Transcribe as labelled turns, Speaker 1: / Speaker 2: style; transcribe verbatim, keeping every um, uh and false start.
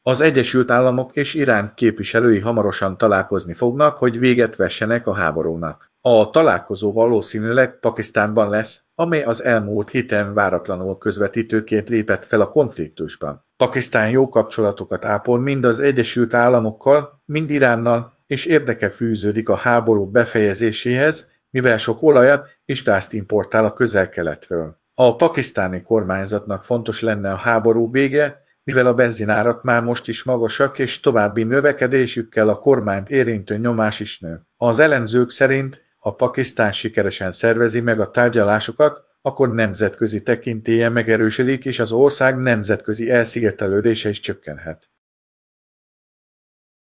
Speaker 1: Az Egyesült Államok és Irán képviselői hamarosan találkozni fognak, hogy véget vessenek a háborúnak. A találkozó valószínűleg Pakisztánban lesz, amely az elmúlt héten váratlanul közvetítőként lépett fel a konfliktusban. Pakisztán jó kapcsolatokat ápol mind az Egyesült Államokkal, mind Iránnal, és érdeke fűződik a háború befejezéséhez, mivel sok olajat és gázt importál a közel-keletről. A pakisztáni kormányzatnak fontos lenne a háború vége, mivel a benzinárak már most is magasak, és további növekedésükkel a kormányt érintő nyomás is nő. Az elemzők szerint, ha Pakisztán sikeresen szervezi meg a tárgyalásokat, akkor nemzetközi tekintélye megerősödik, és az ország nemzetközi elszigetelődése is csökkenhet.